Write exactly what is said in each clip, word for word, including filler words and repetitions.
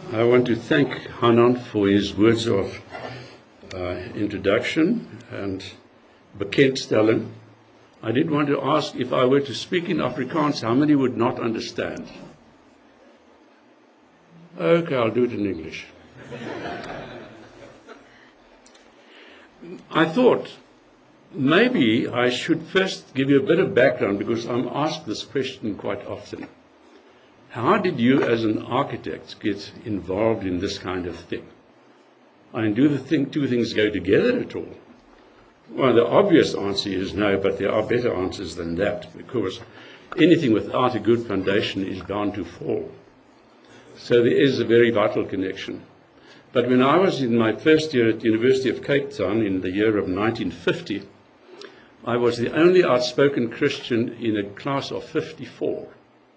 I want to thank Hanan for his words of uh, introduction and bekendstelling. I did want to ask, if I were to speak in Afrikaans, how many would not understand? Okay, I'll do it in English. I thought maybe I should first give you a bit of background, because I'm asked this question quite often. How did you as an architect get involved in this kind of thing? I mean, do the thing, two things go together at all? Well, the obvious answer is no, but there are better answers than that, because anything without a good foundation is bound to fall. So there is a very vital connection. But when I was in my first year at the University of Cape Town in the year of nineteen fifty, I was the only outspoken Christian in a class of fifty-four.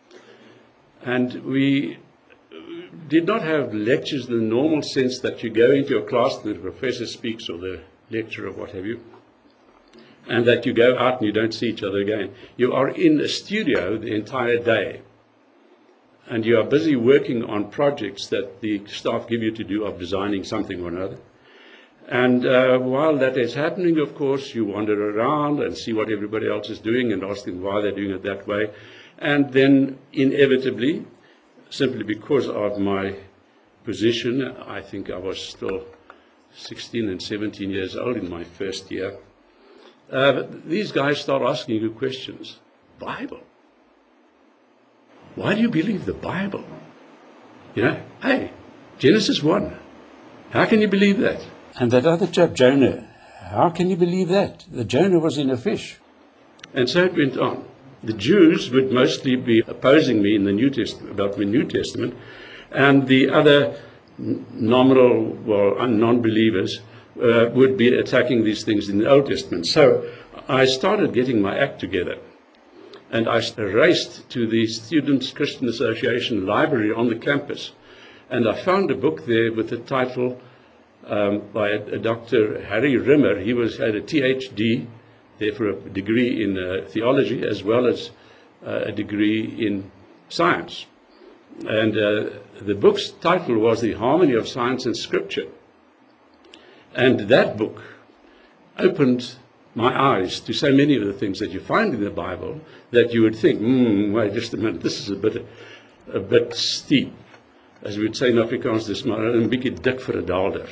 And we did not have lectures in the normal sense that you go into a class and the professor speaks, or the lecturer, what have you, and that you go out and you don't see each other again. You are in a studio the entire day, and you are busy working on projects that the staff give you to do of designing something or another. And uh, while that is happening, of course, you wander around and see what everybody else is doing and ask them why they're doing it that way. And then, inevitably, simply because of my position, I think I was still sixteen and seventeen years old in my first year, uh, these guys start asking you questions. Bible? Why do you believe the Bible? You know, hey, Genesis one. How can you believe that? And that other chap, Jonah, how can you believe that? The Jonah was in a fish. And so it went on. The Jews would mostly be opposing me in the New Testament, about the New Testament, and the other nominal, well, non-believers uh, would be attacking these things in the Old Testament. So I started getting my act together, and I raced to the Students' Christian Association library on the campus, and I found a book there with the title um, by a, a Doctor Harry Rimmer. He was had a T H D there for a degree in uh, theology, as well as uh, a degree in science. And uh, the book's title was The Harmony of Science and Scripture. And that book opened my eyes to so many of the things that you find in the Bible that you would think, hmm, wait just a minute, this is a bit, a bit steep. As we would say in Afrikaans, dis maar 'n bietjie dik vir 'n daalder.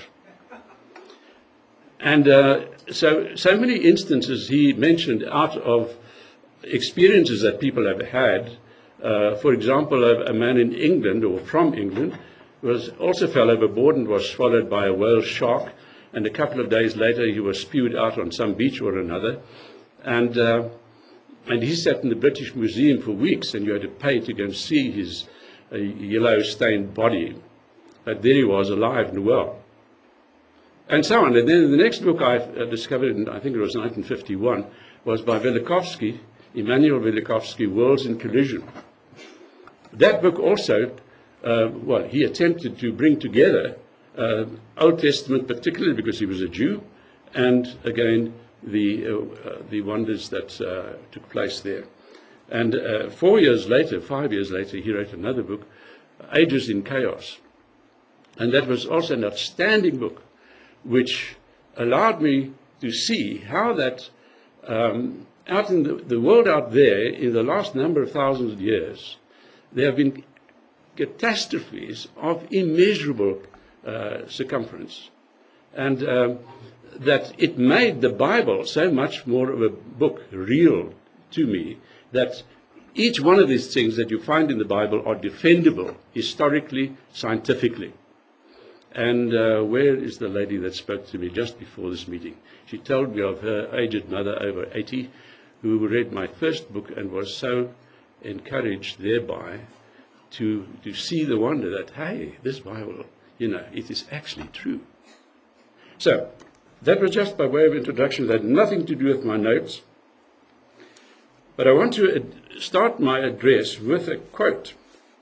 And uh, so, so many instances he mentioned out of experiences that people have had. Uh, for example, a, a man in England, or from England, was also fell overboard and was swallowed by a whale shark. And a couple of days later, he was spewed out on some beach or another. And uh, and he sat in the British Museum for weeks, and you had to pay to go and see his uh, yellow-stained body. But there he was, alive and well. And so on. And then the next book I discovered, in, I think it was nineteen fifty-one, was by Velikovsky, Immanuel Velikovsky, Worlds in Collision. That book also, uh, well, he attempted to bring together uh, Old Testament, particularly because he was a Jew, and again, the, uh, uh, the wonders that uh, took place there. And uh, four years later, five years later, he wrote another book, Ages in Chaos. And that was also an outstanding book, which allowed me to see how that um, out in the, the world out there, in the last number of thousands of years, there have been catastrophes of immeasurable uh, circumference. And um, that it made the Bible so much more of a book real to me, that each one of these things that you find in the Bible are defendable historically, scientifically. And uh, where is the lady that spoke to me just before this meeting? She told me of her aged mother, over eighty, who read my first book and was so encouraged thereby to, to see the wonder that, hey, this Bible, you know, it is actually true. So, that was just by way of introduction. That had nothing to do with my notes. But I want to ad- start my address with a quote.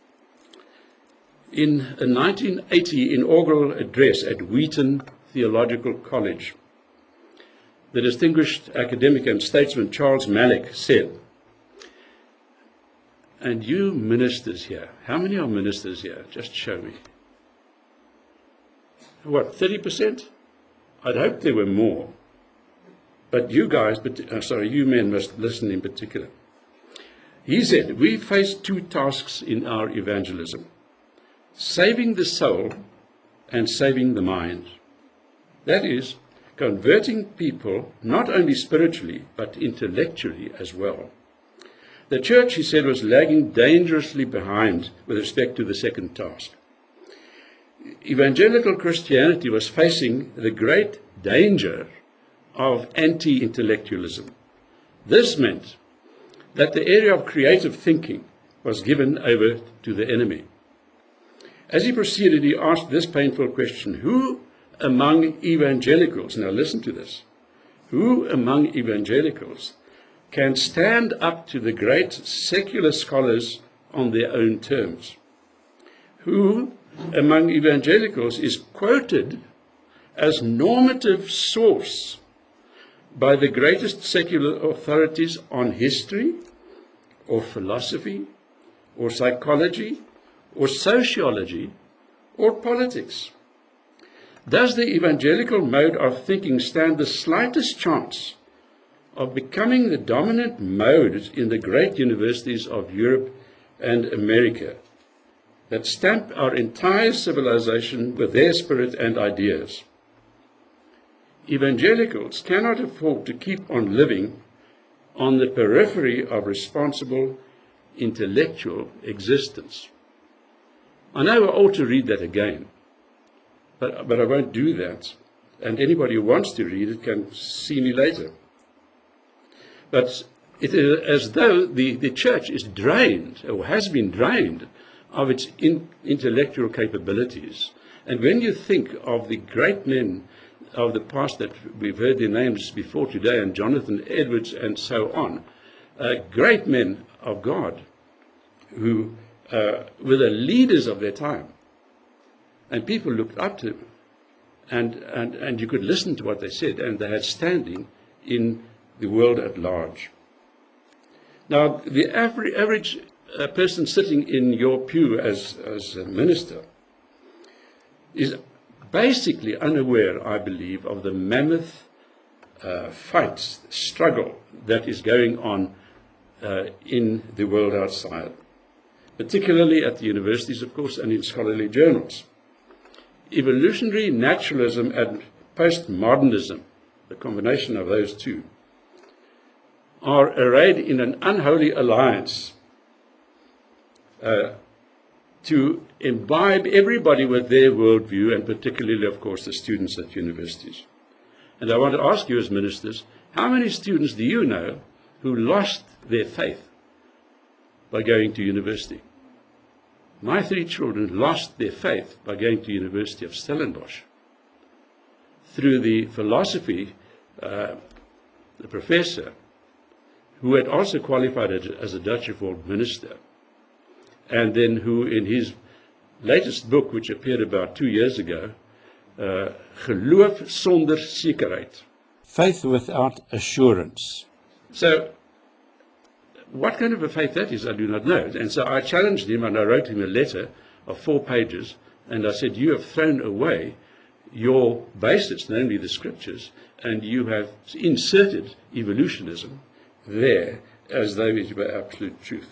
In a nineteen eighty inaugural address at Wheaton Theological College, the distinguished academic and statesman Charles Malik said, and you ministers here, how many are ministers here? Just show me. what, thirty percent? I'd hoped there were more. But you guys, but, uh, sorry, you men must listen in particular. He said, we face two tasks in our evangelism: saving the soul and saving the mind. That is, converting people not only spiritually, but intellectually as well. The church, he said, was lagging dangerously behind with respect to the second task. Evangelical Christianity was facing the great danger of anti-intellectualism. This meant that the area of creative thinking was given over to the enemy. As he proceeded, he asked this painful question: who among evangelicals, now listen to this, who among evangelicals can stand up to the great secular scholars on their own terms? Who among evangelicals is quoted as normative source by the greatest secular authorities on history, or philosophy, or psychology, or sociology, or politics? Does the evangelical mode of thinking stand the slightest chance of becoming the dominant mode in the great universities of Europe and America that stamp our entire civilization with their spirit and ideas? Evangelicals cannot afford to keep on living on the periphery of responsible intellectual existence. I know I ought to read that again, but, but I won't do that. And anybody who wants to read it can see me later. But it is as though the, the church is drained, or has been drained, of its in, intellectual capabilities. And when you think of the great men of the past that we've heard their names before today, and Jonathan Edwards and so on, uh, great men of God who uh, were the leaders of their time, and people looked up to them, and, and, and you could listen to what they said, and they had standing in the world at large. Now, the average, average uh, person sitting in your pew as, as a minister is basically unaware, I believe, of the mammoth uh, fight, struggle that is going on uh, in the world outside, particularly at the universities, of course, and in scholarly journals. Evolutionary naturalism and postmodernism, the combination of those two, are arrayed in an unholy alliance uh, to imbibe everybody with their worldview, and particularly, of course, the students at universities. And I want to ask you as ministers, how many students do you know who lost their faith by going to university? My three children lost their faith by going to University of Stellenbosch through the philosophy, uh, the professor, who had also qualified as a Dutch Reformed minister, and then who, in his latest book, which appeared about two years ago, uh, Geloof sonder zekerheid, faith without assurance. So, what kind of a faith that is, I do not know. And so I challenged him, and I wrote him a letter of four pages, and I said, you have thrown away your basis, namely the scriptures, and you have inserted evolutionism there as though it were absolute truth.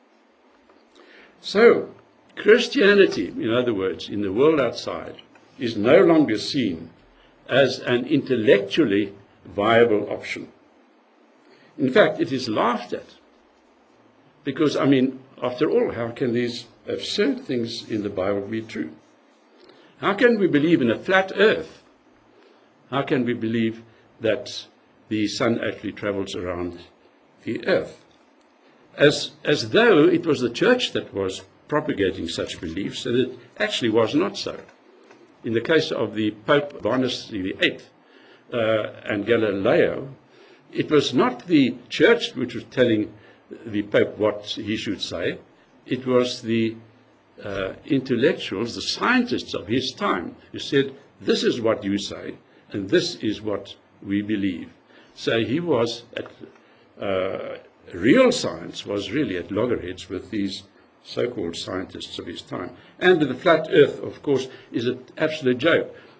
So, Christianity, in other words, in the world outside, is no longer seen as an intellectually viable option. In fact, it is laughed at. Because, I mean, after all, how can these absurd things in the Bible be true? How can we believe in a flat earth? How can we believe that the sun actually travels around the earth? As, as though it was the church that was propagating such beliefs, and it actually was not so. In the case of the Pope Urbanus the eighth uh, and Galileo, it was not the church which was telling the Pope what he should say. It was the uh, intellectuals, the scientists of his time, who said, this is what you say, and this is what we believe. So he was at, uh, real science was really at loggerheads with these so-called scientists of his time. And the flat earth, of course, is an absolute joke.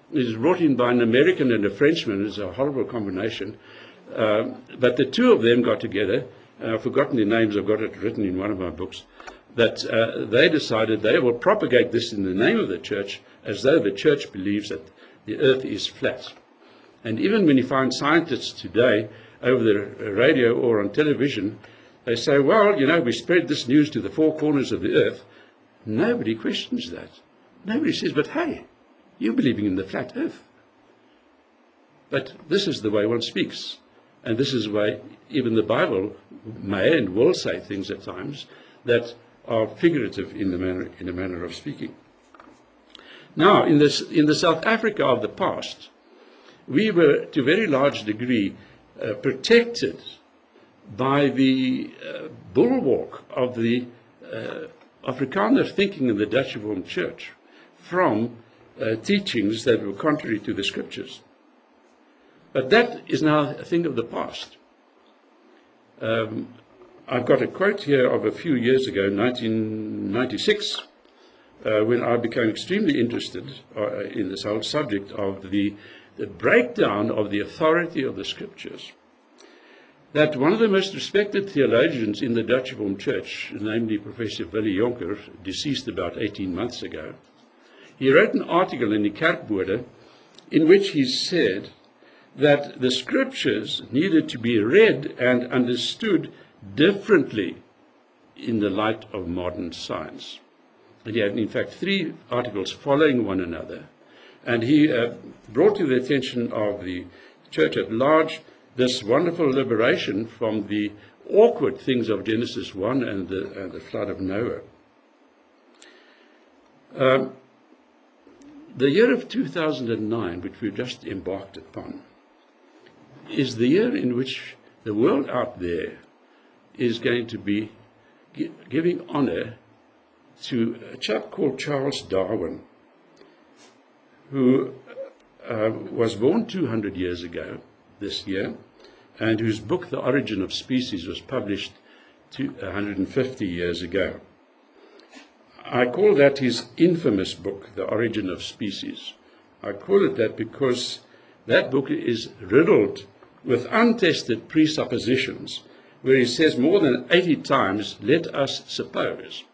It was brought in by an American and a Frenchman. It's a horrible combination. Um, but the two of them got together. Uh, I've forgotten their names. I've got it written in one of my books. That uh, they decided they will propagate this in the name of the church, as though the church believes that the earth is flat. And even when you find scientists today over the radio or on television, they say, well, you know, we spread this news to the four corners of the earth. Nobody questions that. Nobody says, but hey, you're believing in the flat earth. But this is the way one speaks. And this is why even the Bible may and will say things at times that are figurative in the manner, in a manner of speaking. Now, in, this, in the South Africa of the past, we were to a very large degree uh, protected by the uh, bulwark of the uh, Afrikaner thinking in the Dutch Reformed Church from uh, teachings that were contrary to the scriptures. But that is now a thing of the past. Um, I've got a quote here of a few years ago, nineteen ninety-six, uh, when I became extremely interested uh, in this whole subject of the, the breakdown of the authority of the scriptures. That one of the most respected theologians in the Dutch Reformed Church, namely Professor Willie Jonker, deceased about eighteen months ago, he wrote an article in the Kerkbode in which he said that the scriptures needed to be read and understood differently in the light of modern science. And he had, in fact, three articles following one another. And he uh, brought to the attention of the church at large this wonderful liberation from the awkward things of Genesis one and the, and the flood of Noah. Um, the year of two thousand nine, which we've just embarked upon, is the year in which the world out there is going to be gi- giving honor to a chap called Charles Darwin, who uh, was born two hundred years ago this year, and whose book, The Origin of Species, was published one hundred fifty years ago. I call that his infamous book, The Origin of Species. I call it that because that book is riddled with untested presuppositions, where he says more than eighty times, let us suppose.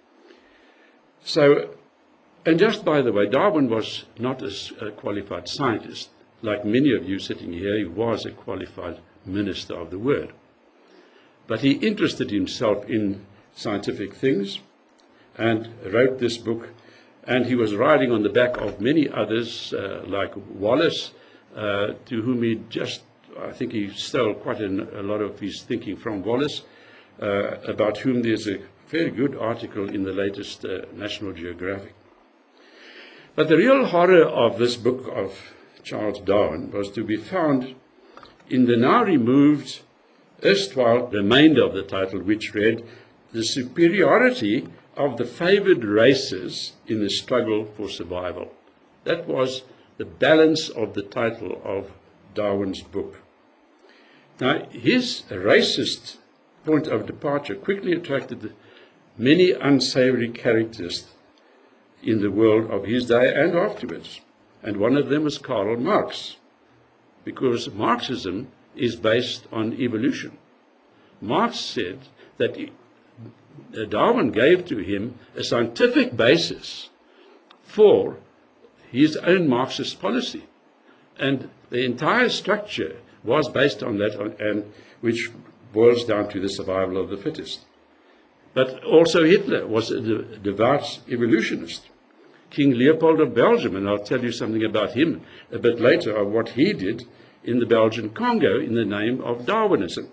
So, and just by the way, Darwin was not a qualified scientist. Like many of you sitting here, he was a qualified minister of the word. But he interested himself in scientific things and wrote this book. And he was riding on the back of many others, uh, like Wallace, uh, to whom he just, I think he stole quite an, a lot of his thinking from Wallace, uh, about whom there's a very good article in the latest uh, National Geographic. But the real horror of this book of Charles Darwin was to be found in the now removed erstwhile remainder of the title, which read, The Superiority of the Favored Races in the Struggle for Survival. That was the balance of the title of Darwin's book. Now, his racist point of departure quickly attracted many unsavory characters in the world of his day and afterwards. And one of them was Karl Marx, because Marxism is based on evolution. Marx said that Darwin gave to him a scientific basis for his own Marxist policy. And the entire structure was based on that, and which boils down to the survival of the fittest. But also Hitler was a devout evolutionist. King Leopold of Belgium, and I'll tell you something about him a bit later, of what he did in the Belgian Congo in the name of Darwinism.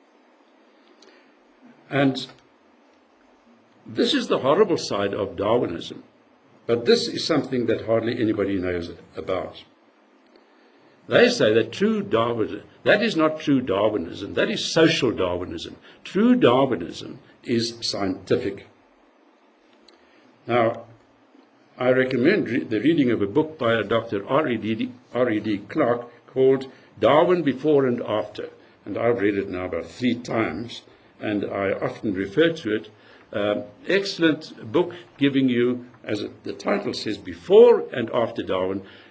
And this is the horrible side of Darwinism, but this is something that hardly anybody knows about. They say that true Darwinism, that is not true Darwinism, that is social Darwinism. True Darwinism is scientific. Now, I recommend re- the reading of a book by a Doctor R E D Clark called Darwin Before and After. And I've read it now about three times, and I often refer to it. Um, excellent book giving you, as it, the title says, before and after Darwin,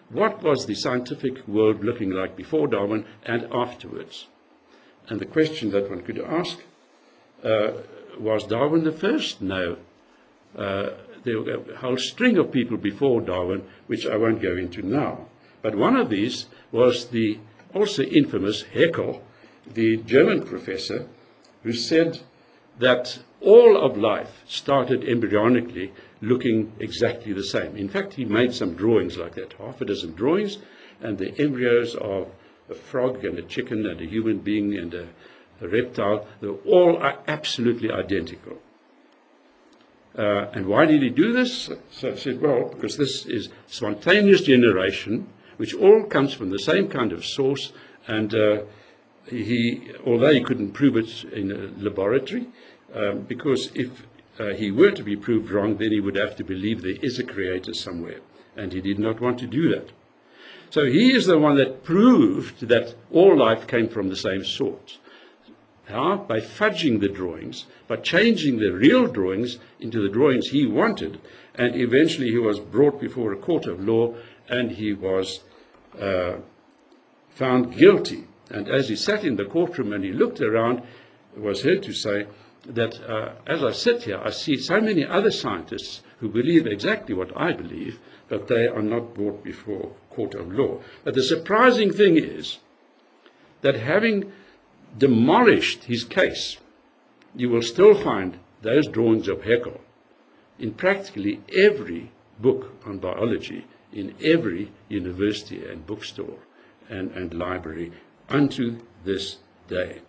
what was the scientific world looking like before Darwin and afterwards? And the question that one could ask, uh, was Darwin the first? No. Uh, there were a whole string of people before Darwin, which I won't go into now. But one of these was the also infamous Haeckel, the German professor, who said that all of life started embryonically looking exactly the same. In fact, he made some drawings like that, half a dozen drawings, and the embryos of a frog and a chicken and a human being and a, a reptile, they all are absolutely identical. Uh, and why did he do this? So I said, well, because this is spontaneous generation, which all comes from the same kind of source, and uh, he, although he couldn't prove it in a laboratory, um, because if uh, he were to be proved wrong, then he would have to believe there is a creator somewhere, and he did not want to do that. So he is the one that proved that all life came from the same source. How? By fudging the drawings, by changing the real drawings into the drawings he wanted, and eventually he was brought before a court of law, and he was uh, found guilty. And as he sat in the courtroom and he looked around, it was heard to say that uh, as I sit here, I see so many other scientists who believe exactly what I believe, but they are not brought before a court of law. But the surprising thing is that having demolished his case, you will still find those drawings of Haeckel in practically every book on biology, in every university and bookstore and, and library unto this day.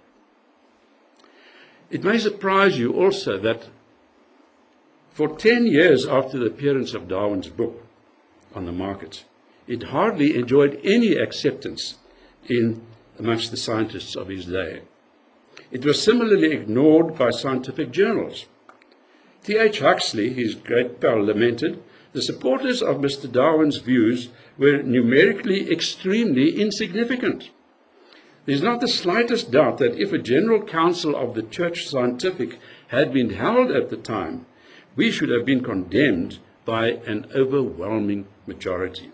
It may surprise you also that for ten years after the appearance of Darwin's book on the market, it hardly enjoyed any acceptance in amongst the scientists of his day. It was similarly ignored by scientific journals. T H Huxley, his great pal, lamented, the supporters of Mister Darwin's views were numerically extremely insignificant. There is not the slightest doubt that if a general council of the Church Scientific had been held at the time, we should have been condemned by an overwhelming majority.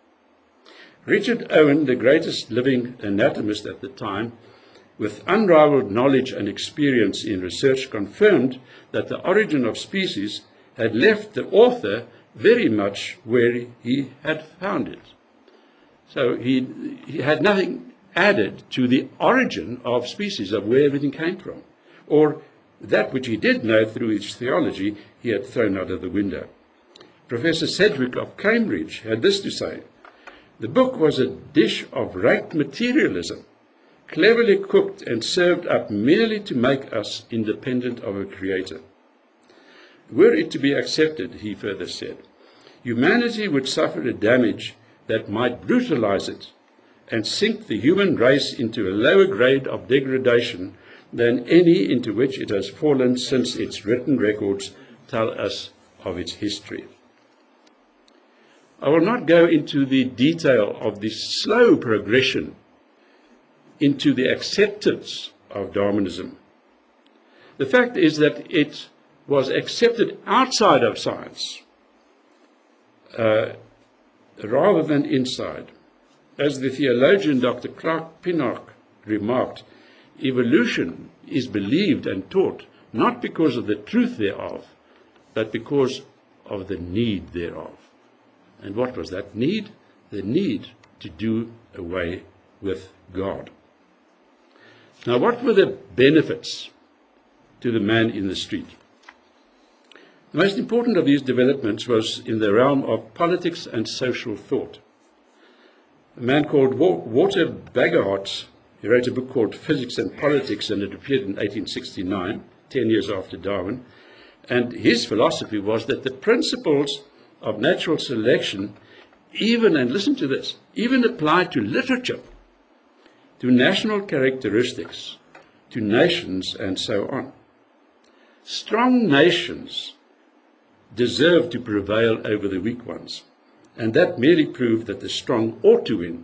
Richard Owen, the greatest living anatomist at the time, with unrivaled knowledge and experience in research, confirmed that the origin of species had left the author very much where he had found it. So he, he had nothing added to the origin of species, of where everything came from. Or that which he did know through his theology, he had thrown out of the window. Professor Sedgwick of Cambridge had this to say: the book was a dish of rank materialism, cleverly cooked and served up merely to make us independent of a creator. Were it to be accepted, he further said, humanity would suffer a damage that might brutalize it and sink the human race into a lower grade of degradation than any into which it has fallen since its written records tell us of its history. I will not go into the detail of the slow progression into the acceptance of Darwinism. The fact is that it was accepted outside of science uh, rather than inside. As the theologian Doctor Clark Pinnock remarked, evolution is believed and taught not because of the truth thereof, but because of the need thereof. And what was that need? The need to do away with God. Now, what were the benefits to the man in the street? The most important of these developments was in the realm of politics and social thought. A man called Walter Bagehot, he wrote a book called Physics and Politics, and it appeared in eighteen sixty-nine, ten years after Darwin. And his philosophy was that the principles of natural selection, even, and listen to this, even applied to literature, to national characteristics, to nations, and so on. Strong nations deserve to prevail over the weak ones, and that merely proved that the strong ought to win.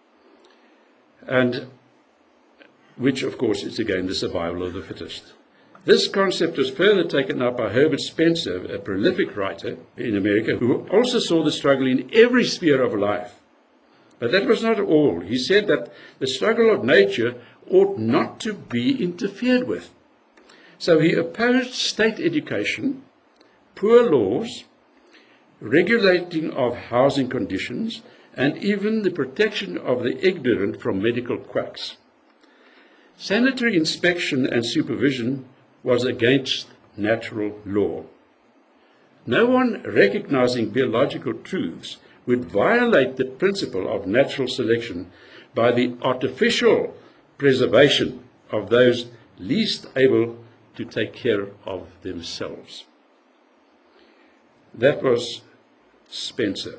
And which, of course, is again the survival of the fittest. This concept was further taken up by Herbert Spencer, a prolific writer in America, who also saw the struggle in every sphere of life. But that was not all. He said that the struggle of nature ought not to be interfered with. So he opposed state education, poor laws, regulating of housing conditions, and even the protection of the ignorant from medical quacks. Sanitary inspection and supervision was against natural law. No one recognizing biological truths would violate the principle of natural selection by the artificial preservation of those least able to take care of themselves. That was Spencer.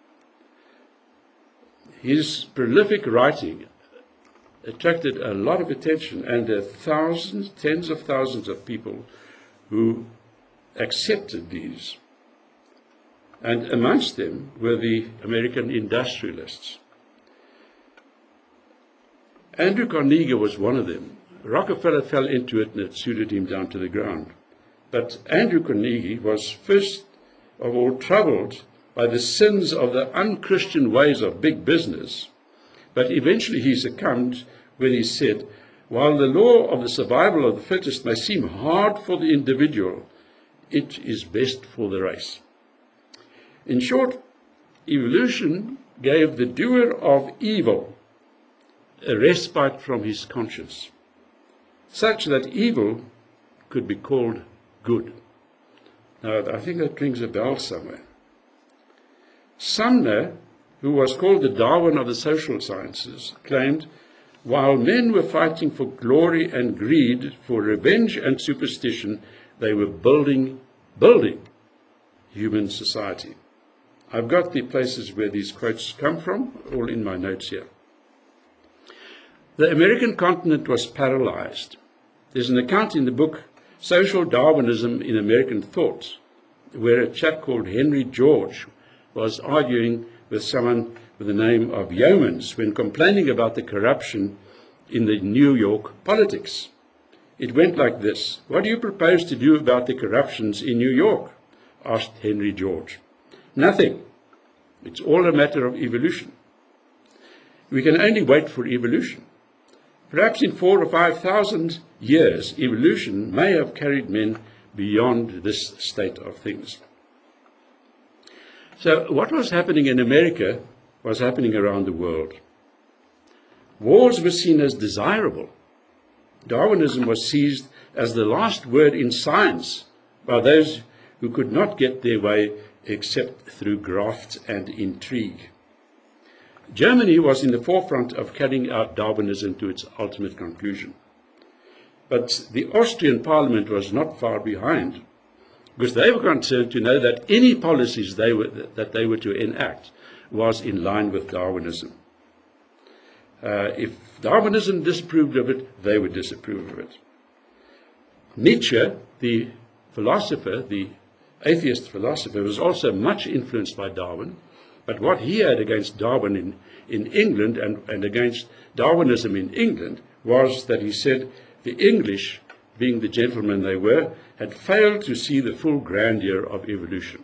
His prolific writing attracted a lot of attention, and there are thousands, tens of thousands of people who accepted these. And amongst them were the American industrialists. Andrew Carnegie was one of them. Rockefeller fell into it and it suited him down to the ground. But Andrew Carnegie was first of all troubled by the sins of the unchristian ways of big business. But eventually he succumbed when he said, while the law of the survival of the fittest may seem hard for the individual, it is best for the race. In short, evolution gave the doer of evil a respite from his conscience, such that evil could be called good. Now, I think that rings a bell somewhere. Sumner, who was called the Darwin of the social sciences, claimed, while men were fighting for glory and greed, for revenge and superstition, they were building, building human society. I've got the places where these quotes come from, all in my notes here. The American continent was paralyzed. There's an account in the book, Social Darwinism in American Thought, where a chap called Henry George was arguing with someone with the name of Yeomans when complaining about the corruption in the New York politics. It went like this: "What do you propose to do about the corruptions in New York?" asked Henry George. "Nothing. It's all a matter of evolution. We can only wait for evolution. Perhaps in four or five thousand years, evolution may have carried men beyond this state of things." So what was happening in America was happening around the world. Wars were seen as desirable. Darwinism was seized as the last word in science by those who could not get their way except through graft and intrigue. Germany was in the forefront of carrying out Darwinism to its ultimate conclusion. But the Austrian parliament was not far behind, because they were concerned to know that any policies they were, that they were to enact was in line with Darwinism. Uh, if Darwinism disapproved of it, they would disapprove of it. Nietzsche, the philosopher, the atheist philosopher, was also much influenced by Darwin, but what he had against Darwin in, in England and, and against Darwinism in England was that he said the English, being the gentlemen they were, had failed to see the full grandeur of evolution.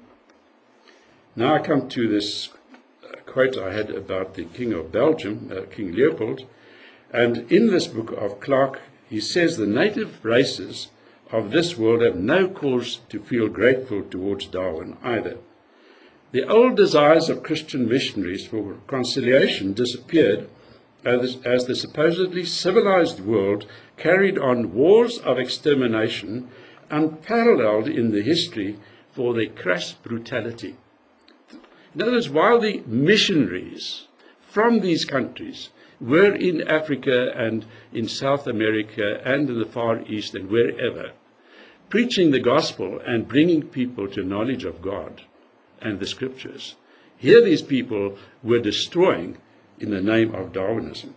Now I come to this uh, quote I had about the King of Belgium, uh, King Leopold, and in this book of Clarke, he says the native races of this world have no cause to feel grateful towards Darwin either. The old desires of Christian missionaries for conciliation disappeared as, as the supposedly civilized world carried on wars of extermination unparalleled in the history for their crass brutality. In other words, while the missionaries from these countries were in Africa and in South America and in the Far East and wherever, preaching the gospel and bringing people to knowledge of God and the scriptures, here these people were destroying in the name of Darwinism.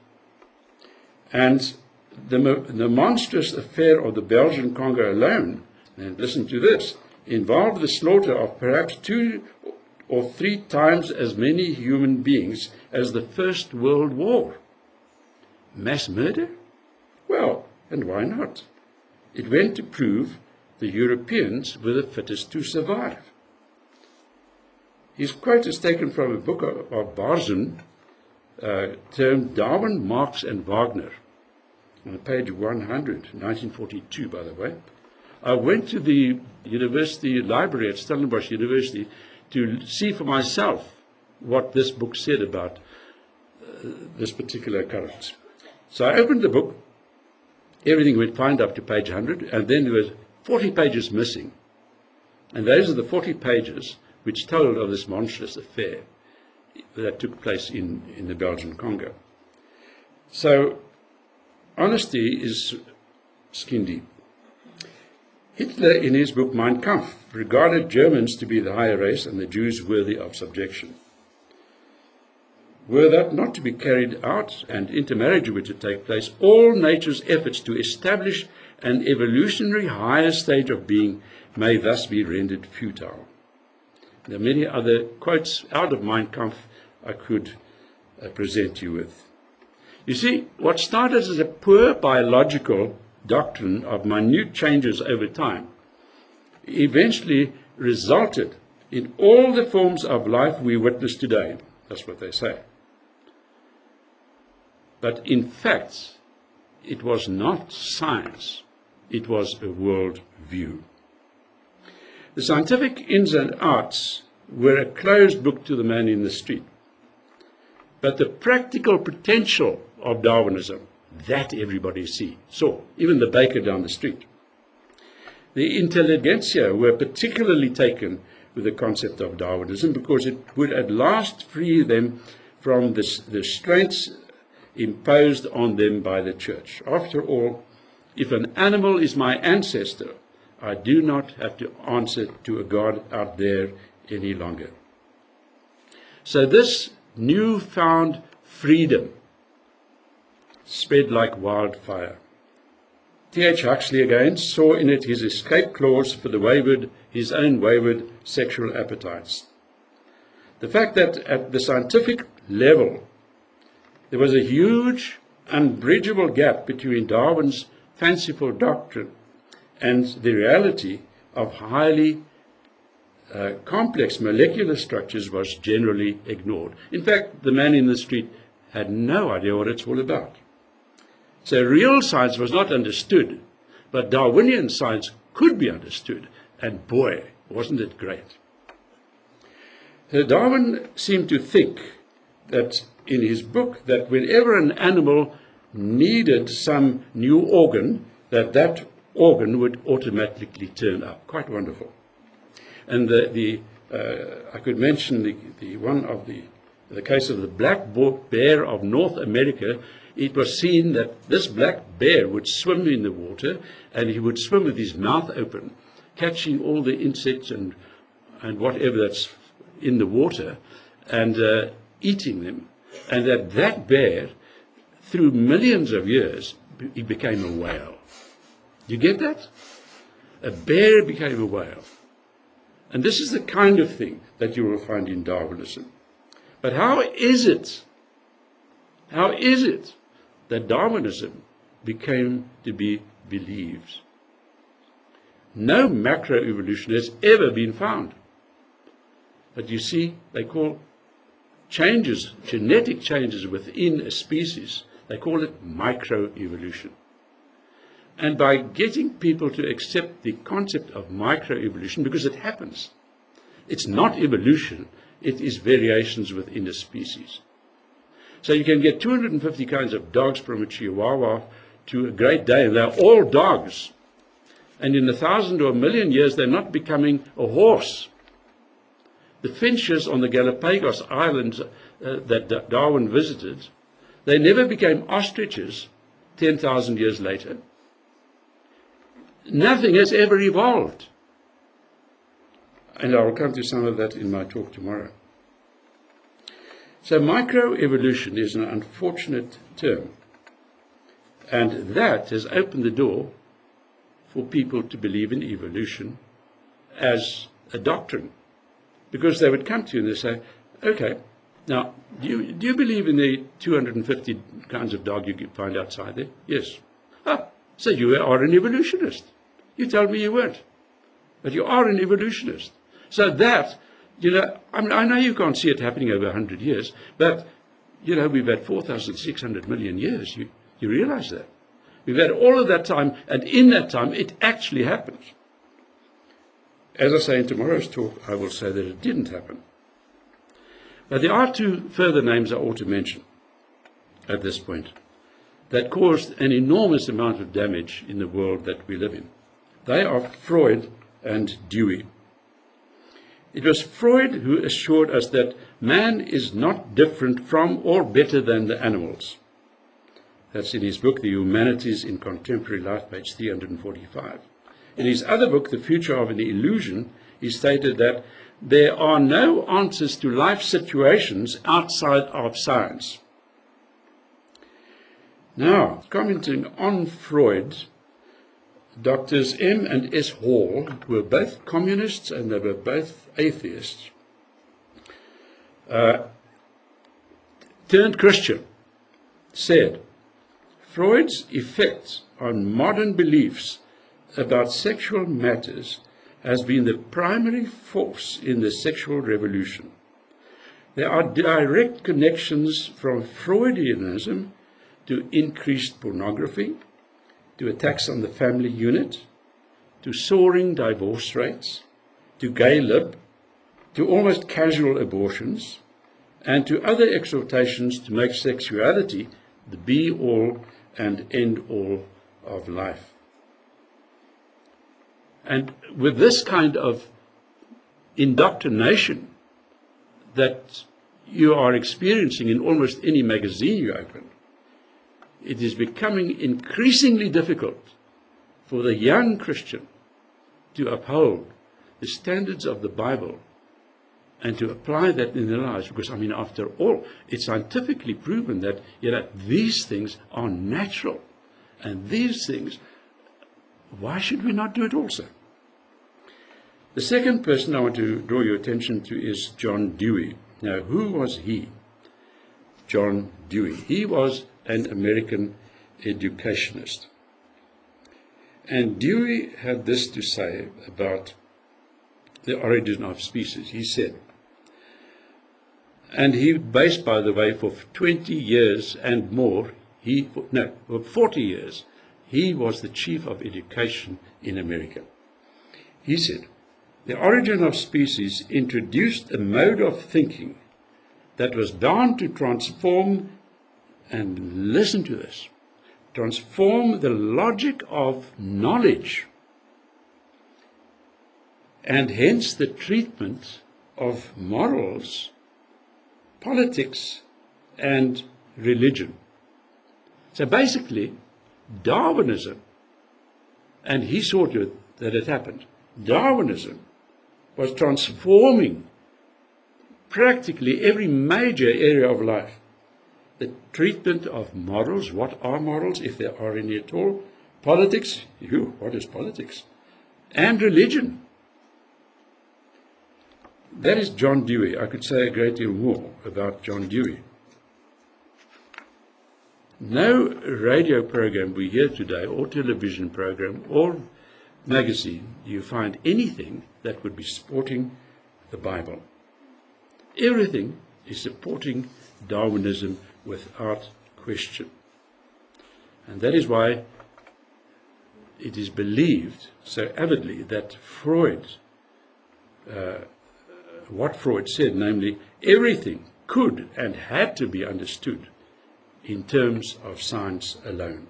And the, the monstrous affair of the Belgian Congo alone, and listen to this, involved the slaughter of perhaps two or three times as many human beings as the First World War. Mass murder? Well, and why not? It went to prove the Europeans were the fittest to survive. His quote is taken from a book of, of Barzun, uh, termed Darwin, Marx and Wagner, on page one hundred, nineteen forty-two, by the way. I went to the university library at Stellenbosch University to see for myself what this book said about uh, this particular occurrence. So I opened the book, everything went fine up to page one hundred, and then there were forty pages missing. And those are the forty pages which told of this monstrous affair that took place in, in the Belgian Congo. So honesty is skin deep. Hitler, in his book Mein Kampf, regarded Germans to be the higher race and the Jews worthy of subjection. Were that not to be carried out and intermarriage were to take place, all nature's efforts to establish an evolutionary higher stage of being may thus be rendered futile. There are many other quotes out of Mein Kampf I could uh, present you with. You see, what started as a poor biological doctrine of minute changes over time eventually resulted in all the forms of life we witness today. That's what they say. But in fact, it was not science, it was a world view. The scientific ins and outs were a closed book to the man in the street. But the practical potential of Darwinism, that everybody see, saw, even the baker down the street. The intelligentsia were particularly taken with the concept of Darwinism because it would at last free them from the, the restraints imposed on them by the church. After all, if an animal is my ancestor, I do not have to answer to a God out there any longer. So this newfound freedom spread like wildfire. T H Huxley again saw in it his escape clause for the wayward, his own wayward sexual appetites. The fact that at the scientific level there was a huge, unbridgeable gap between Darwin's fanciful doctrine and the reality of highly uh, complex molecular structures was generally ignored. In fact, the man in the street had no idea what it's all about. So real science was not understood, but Darwinian science could be understood, and boy, wasn't it great. So Darwin seemed to think that in his book that whenever an animal needed some new organ, that that organ would automatically turn up. Quite wonderful. And the, the uh, I could mention the, the one of the the case of the black bear of North America. It was seen that this black bear would swim in the water, and he would swim with his mouth open, catching all the insects and and whatever that's in the water, and uh, eating them. And that that bear, through millions of years, he became a whale. You get that? A bear became a whale. And this is the kind of thing that you will find in Darwinism. But how is it, how is it that Darwinism became to be believed? No macroevolution has ever been found. But you see, they call changes, genetic changes within a species, they call it microevolution. And by getting people to accept the concept of microevolution, because it happens, it's not evolution, it is variations within a species. So you can get two hundred fifty kinds of dogs from a Chihuahua to a Great Dane, and they're all dogs. And in a thousand or a million years, they're not becoming a horse. The finches on the Galapagos Islands uh, that Darwin visited, they never became ostriches ten thousand years later. Nothing has ever evolved. And I will come to some of that in my talk tomorrow. So microevolution is an unfortunate term. And that has opened the door for people to believe in evolution as a doctrine. Because they would come to you and they say, okay, now, do you, do you believe in the two hundred fifty kinds of dog you can find outside there? Yes. Ah, So you are an evolutionist. You tell me you weren't. But you are an evolutionist. So that, you know, I mean, I know you can't see it happening over one hundred years, but, you know, we've had four thousand six hundred million years. You, you realize that? We've had all of that time, and in that time, it actually happened. As I say in tomorrow's talk, I will say that it didn't happen. But there are two further names I ought to mention at this point that caused an enormous amount of damage in the world that we live in. They are Freud and Dewey. It was Freud who assured us that man is not different from or better than the animals. That's in his book, The Humanities in Contemporary Life, page three hundred forty-five. In his other book, The Future of an Illusion, he stated that there are no answers to life situations outside of science. Now, commenting on Freud, Doctors M and S Hall were both communists and they were both atheists, uh, turned Christian, said, Freud's effect on modern beliefs about sexual matters has been the primary force in the sexual revolution. There are direct connections from Freudianism to increased pornography, to attacks on the family unit, to soaring divorce rates, to gay lib, to almost casual abortions, and to other exhortations to make sexuality the be-all and end-all of life. And with this kind of indoctrination that you are experiencing in almost any magazine you open, it is becoming increasingly difficult for the young Christian to uphold the standards of the Bible and to apply that in their lives. Because, I mean, after all, it's scientifically proven that, you know, these things are natural. And these things, why should we not do it also? The second person I want to draw your attention to is John Dewey. Now, who was he? John Dewey. He was an American educationist. And Dewey had this to say about the origin of species. He said, and he based, by the way, for twenty years and more, he, no, for forty years, he was the chief of education in America. He said, the origin of species introduced a mode of thinking that was bound to transform, and listen to this, transform the logic of knowledge and hence the treatment of morals, politics, and religion. So basically, Darwinism, and he saw to it that it happened, Darwinism was transforming practically every major area of life. The treatment of morals, what are morals, if there are any at all? Politics, you, what is politics? And religion. That is John Dewey. I could say a great deal more about John Dewey. No radio program we hear today, or television program, or magazine, you find anything that would be supporting the Bible. Everything is supporting Darwinism without question. And that is why it is believed so avidly that Freud, uh, what Freud said, namely, everything could and had to be understood in terms of science alone.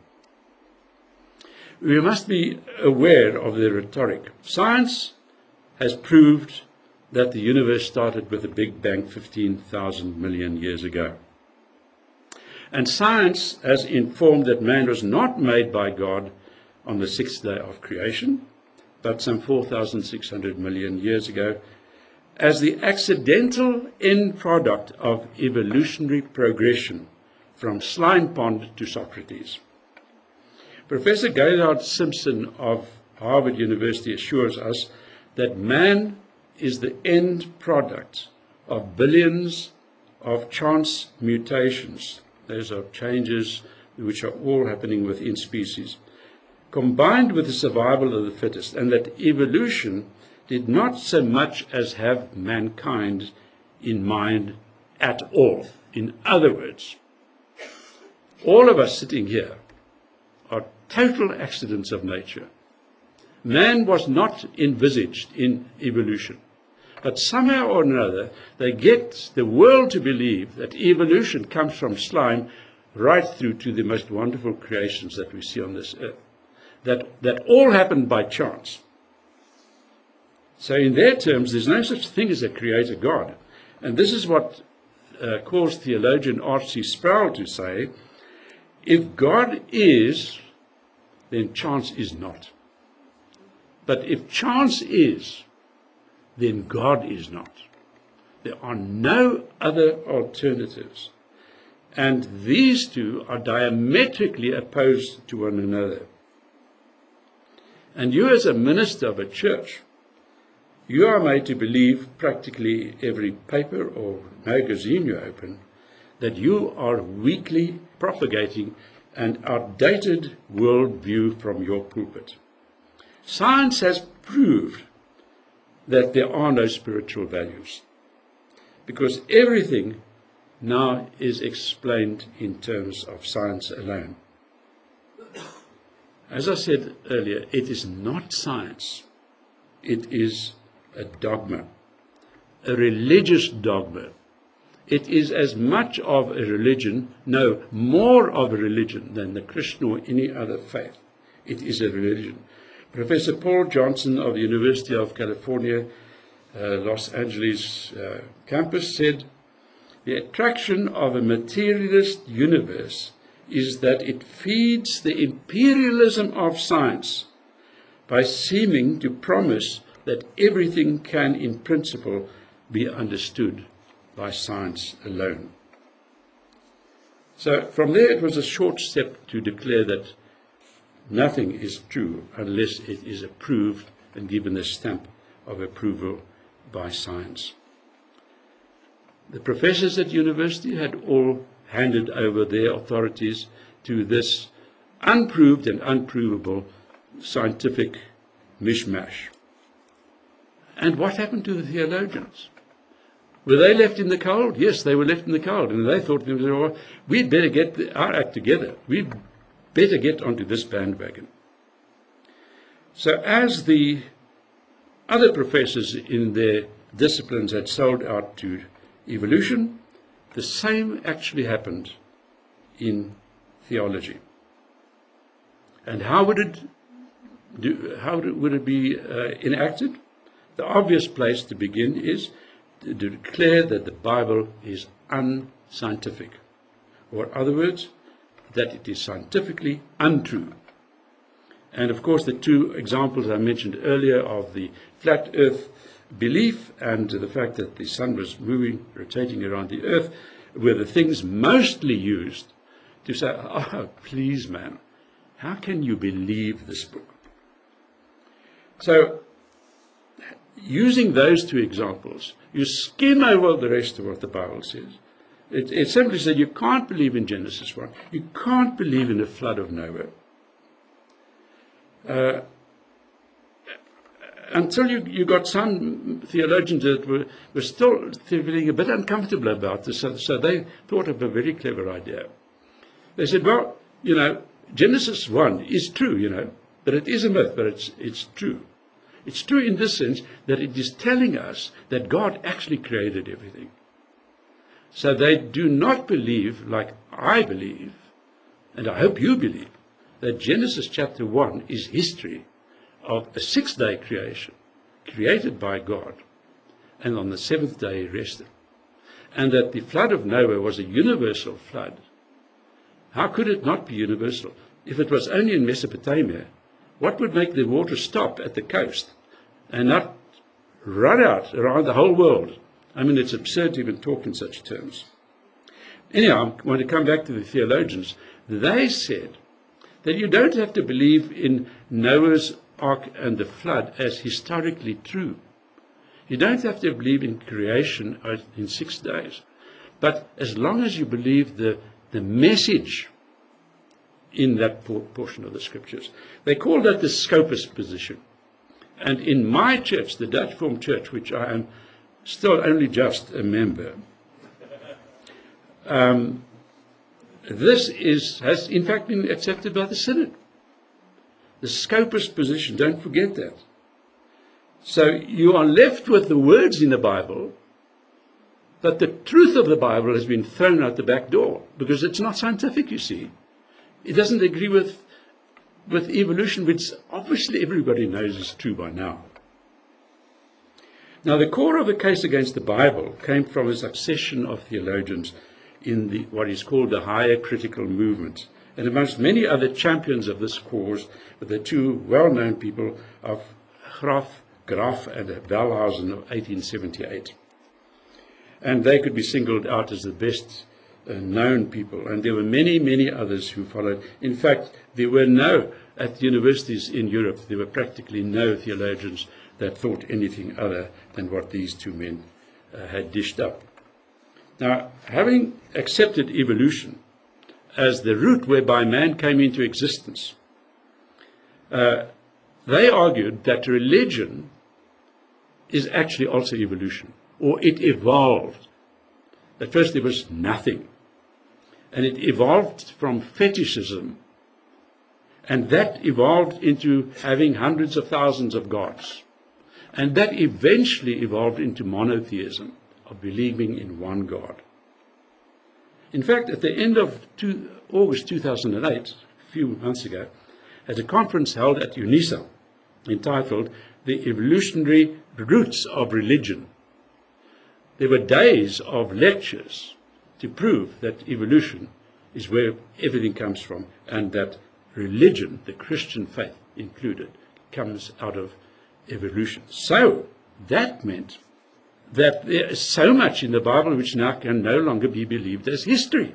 We must be aware of the rhetoric. Science has proved that the universe started with a Big Bang fifteen thousand million years ago. And science has informed that man was not made by God on the sixth day of creation, but some four thousand six hundred million years ago, as the accidental end product of evolutionary progression from slime pond to Socrates. Professor Gaylord Simpson of Harvard University assures us that man is the end product of billions of chance mutations. Those are changes which are all happening within species. combined with the survival of the fittest, and that evolution did not so much as have mankind in mind at all. In other words, all of us sitting here are total accidents of nature. Man was not envisaged in evolution. But somehow or another, they get the world to believe that evolution comes from slime right through to the most wonderful creations that we see on this earth. That, that all happened by chance. So in their terms, there's no such thing as a creator God. And this is what uh, caused theologian R C Sproul to say, if God is, then chance is not. But if chance is, then God is not. There are no other alternatives. And these two are diametrically opposed to one another. And you as a minister of a church, you are made to believe practically every paper or magazine you open that you are weakly propagating an outdated worldview from your pulpit. Science has proved that there are no spiritual values, because everything now is explained in terms of science alone. As I said earlier, it is not science. It is a dogma, a religious dogma. It is as much of a religion, no, more of a religion than the Christian or any other faith. It is a religion. Professor Paul Johnson of the University of California, uh, Los Angeles uh, campus said, the attraction of a materialist universe is that it feeds the imperialism of science by seeming to promise that everything can, in principle, be understood by science alone. So from there it was a short step to declare that nothing is true unless it is approved and given the stamp of approval by science. The professors at university had all handed over their authorities to this unproved and unprovable scientific mishmash. And what happened to the theologians? Were they left in the cold? Yes, they were left in the cold. And they thought, well, we'd better get our act together. We'd better get onto this bandwagon. So as the other professors in their disciplines had sold out to evolution, the same actually happened in theology. And how would it do, how would it be uh, enacted? The obvious place to begin is to declare that the Bible is unscientific, or in other words, that it is scientifically untrue. And of course, the two examples I mentioned earlier of the flat earth belief and the fact that the sun was moving, rotating around the earth, were the things mostly used to say, oh, please, man, how can you believe this book? So, using those two examples, you skim over the rest of what the Bible says. It, it simply said you can't believe in Genesis one. You can't believe in the flood of Noah. Uh, until you, you got some theologians that were, were still feeling a bit uncomfortable about this, so, so they thought of a very clever idea. They said, well, you know, Genesis one is true, you know, but it is a myth, but it's, it's true. It's true in this sense that it is telling us that God actually created everything. So they do not believe, like I believe, and I hope you believe, that Genesis chapter one is history of a six-day creation, created by God, and on the seventh day he rested. And that the flood of Noah was a universal flood. How could it not be universal? If it was only in Mesopotamia, what would make the water stop at the coast and not run out around the whole world? I mean, it's absurd to even talk in such terms. Anyhow, I want to come back to the theologians. They said that you don't have to believe in Noah's ark and the flood as historically true. You don't have to believe in creation in six days. But as long as you believe the, the message in that portion of the scriptures. They call that the scopus position. And in my church, the Dutch Formed Church, which I am still only just a member, um, this is has in fact been accepted by the Synod. The scopus position, don't forget that. So you are left with the words in the Bible, but the truth of the Bible has been thrown out the back door because it's not scientific, you see. It doesn't agree with, with evolution, which obviously everybody knows is true by now. Now, the core of the case against the Bible came from this obsession of theologians in the, what is called the higher critical movement. And amongst many other champions of this cause were the two well-known people of Graf, Graf and Wellhausen of eighteen seventy-eight. And they could be singled out as the best uh, known people. And there were many, many others who followed. In fact, there were no, at universities in Europe, there were practically no theologians that thought anything other than what these two men uh, had dished up. Now, having accepted evolution as the route whereby man came into existence, uh, they argued that religion is actually also evolution, or it evolved. At first there was nothing, and it evolved from fetishism, and that evolved into having hundreds of thousands of gods. And that eventually evolved into monotheism, of believing in one God. In fact, at the end of two, August two thousand eight, a few months ago, at a conference held at UNISA entitled The Evolutionary Roots of Religion, there were days of lectures to prove that evolution is where everything comes from, and that religion, the Christian faith included, comes out of evolution. So that meant that there is so much in the Bible which now can no longer be believed as history.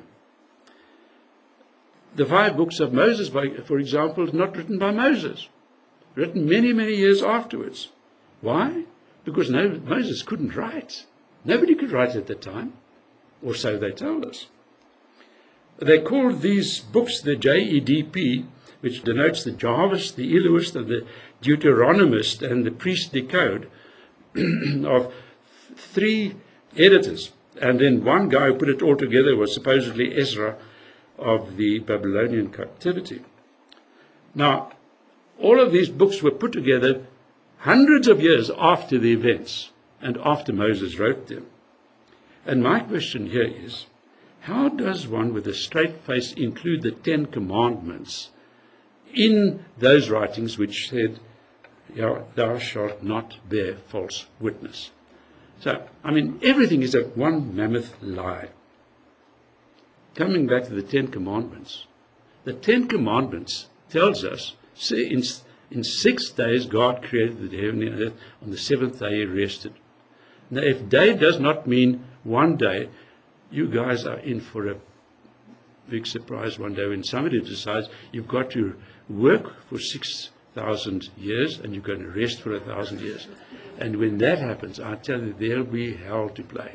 The five books of Moses, for example, are not written by Moses, written many, many years afterwards. Why? Because no, Moses couldn't write. Nobody could write at the time, or so they told us. They called these books the J E D P, which denotes the Javist, the Elohist, and the Deuteronomist, and the Priestly Code, of three editors. And then one guy who put it all together was supposedly Ezra of the Babylonian captivity. Now, all of these books were put together hundreds of years after the events and after Moses wrote them. And my question here is, how does one with a straight face include the Ten Commandments in those writings which said, thou shalt not bear false witness? So, I mean, everything is a one mammoth lie. Coming back to the Ten Commandments, the Ten Commandments tells us, see, in, in six days God created the heaven and earth, on the seventh day he rested. Now, if day does not mean one day, you guys are in for a big surprise one day when somebody decides you've got to work for six thousand years and you're going to rest for a thousand years. And when that happens, I tell you, there'll be hell to play.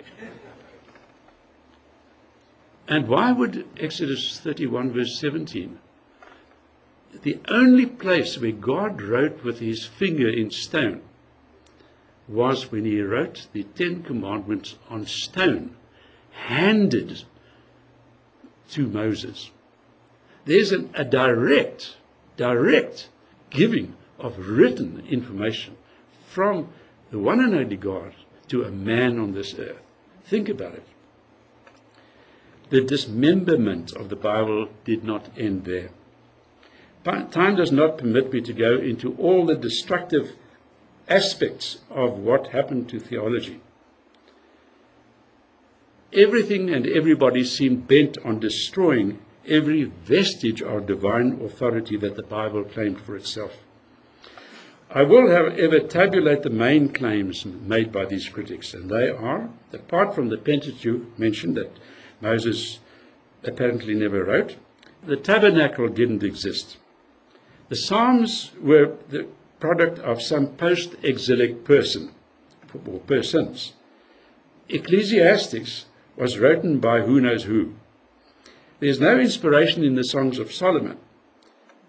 And why would Exodus thirty-one verse seventeen, the only place where God wrote with his finger in stone, was when he wrote the Ten Commandments on stone, handed to Moses. There's an, a direct, direct giving of written information from the one and only God to a man on this earth. Think about it. The dismemberment of the Bible did not end there. But time does not permit me to go into all the destructive aspects of what happened to theology. Everything and everybody seemed bent on destroying every vestige of divine authority that the Bible claimed for itself. I will, however, tabulate the main claims made by these critics, and they are, apart from the Pentateuch mentioned that Moses apparently never wrote, the tabernacle didn't exist. The Psalms were the product of some post-exilic person or persons. Ecclesiastes was written by who knows who. There's no inspiration in the Songs of Solomon.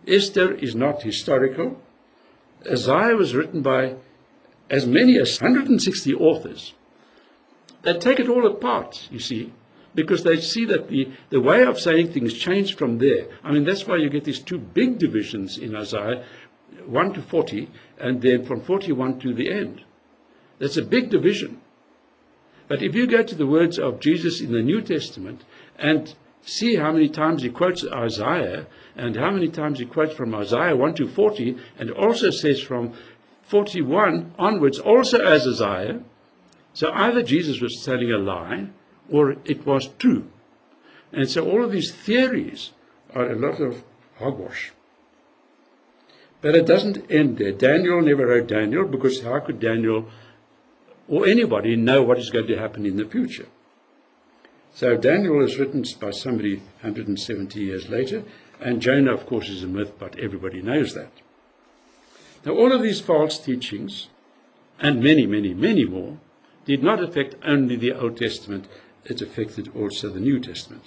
Esther is not historical. Isaiah was written by as many as one hundred sixty authors. They take it all apart, you see, because they see that the, the way of saying things changed from there. I mean, that's why you get these two big divisions in Isaiah, one to forty, and then from forty-one to the end. That's a big division. But if you go to the words of Jesus in the New Testament and see how many times he quotes Isaiah and how many times he quotes from Isaiah one to forty, and also says from forty-one onwards, also as Isaiah, so either Jesus was telling a lie or it was true. And so all of these theories are a lot of hogwash. But it doesn't end there. Daniel never wrote Daniel, because how could Daniel or anybody know what is going to happen in the future? So Daniel is written by somebody one hundred seventy years later, and Jonah, of course, is a myth, but everybody knows that. Now, all of these false teachings, and many, many, many more, did not affect only the Old Testament, it affected also the New Testament.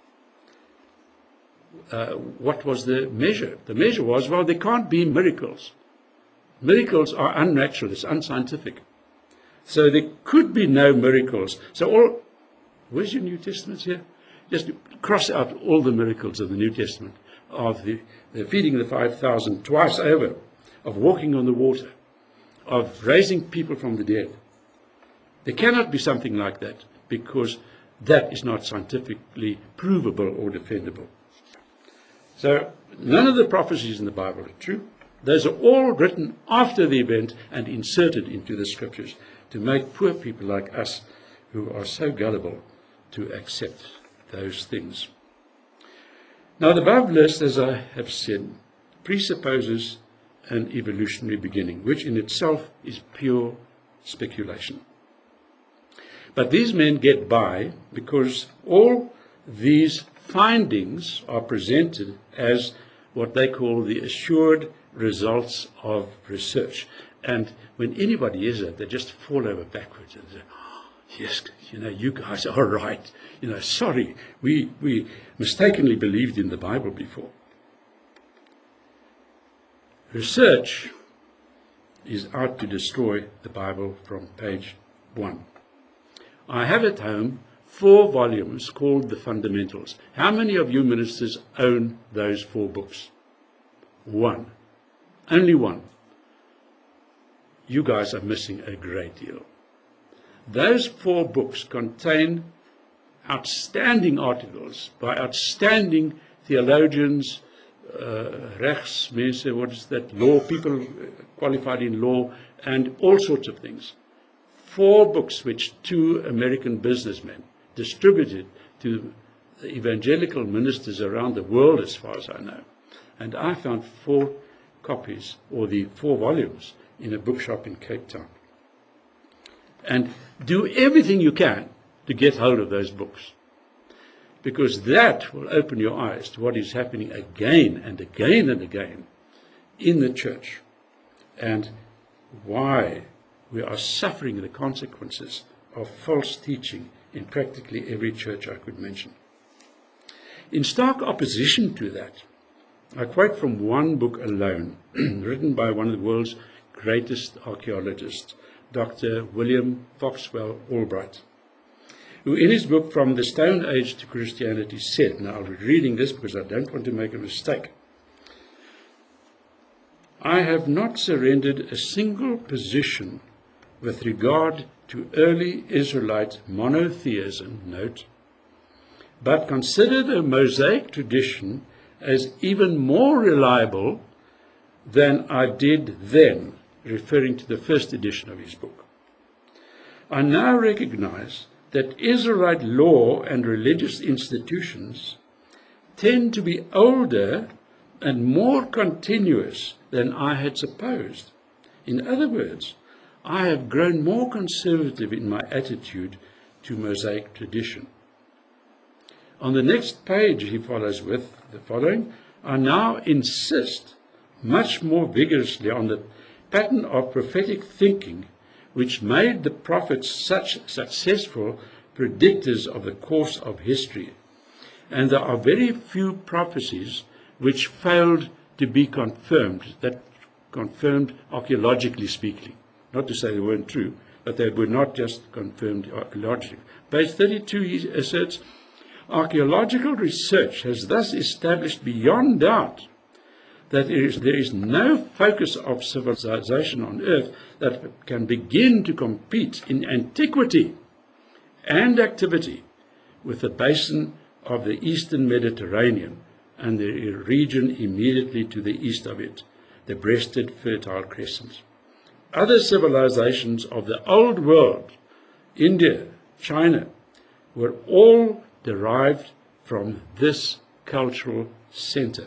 Uh, what was the measure? The measure was, well, there can't be miracles. Miracles are unnatural, it's unscientific. So there could be no miracles. So all, where's your New Testament here? Just cross out all the miracles of the New Testament, of the, the feeding the five thousand twice over, of walking on the water, of raising people from the dead. There cannot be something like that, because that is not scientifically provable or defendable. So none of the prophecies in the Bible are true. Those are all written after the event and inserted into the scriptures to make poor people like us, who are so gullible, to accept those things. Now, the above list, as I have said, presupposes an evolutionary beginning, which in itself is pure speculation. But these men get by because all these findings are presented as what they call the assured results of research. And when anybody hears that, they just fall over backwards and say, oh, yes, you know, you guys are right. You know, sorry, we, we mistakenly believed in the Bible before. Research is out to destroy the Bible from page one. I have at home four volumes called The Fundamentals. How many of you ministers own those four books? One. Only one. You guys are missing a great deal. Those four books contain outstanding articles by outstanding theologians, uh, rechtsmense, what is that, law, people qualified in law, and all sorts of things. Four books which two American businessmen distributed to the evangelical ministers around the world, as far as I know. And I found four copies, or the four volumes, in a bookshop in Cape Town. And do everything you can to get hold of those books, because that will open your eyes to what is happening again and again and again in the church, and why we are suffering the consequences of false teaching in practically every church I could mention. In stark opposition to that, I quote from one book alone, written by one of the world's greatest archaeologists, Doctor William Foxwell Albright, who in his book From the Stone Age to Christianity said, now I'll be reading this because I don't want to make a mistake, I have not surrendered a single position with regard to early Israelite monotheism, note, but consider the Mosaic tradition as even more reliable than I did then, referring to the first edition of his book. I now recognize that Israelite law and religious institutions tend to be older and more continuous than I had supposed. In other words, I have grown more conservative in my attitude to Mosaic tradition. On the next page he follows with the following, I now insist much more vigorously on the pattern of prophetic thinking which made the prophets such successful predictors of the course of history. And there are very few prophecies which failed to be confirmed, that confirmed archaeologically speaking. Not to say they weren't true, but they were not just confirmed archaeologically. Page thirty-two, he asserts, archaeological research has thus established beyond doubt that there is, there is no focus of civilization on earth that can begin to compete in antiquity and activity with the basin of the eastern Mediterranean and the region immediately to the east of it, the breasted Fertile Crescent. Other civilizations of the old world, India, China, were all derived from this cultural center.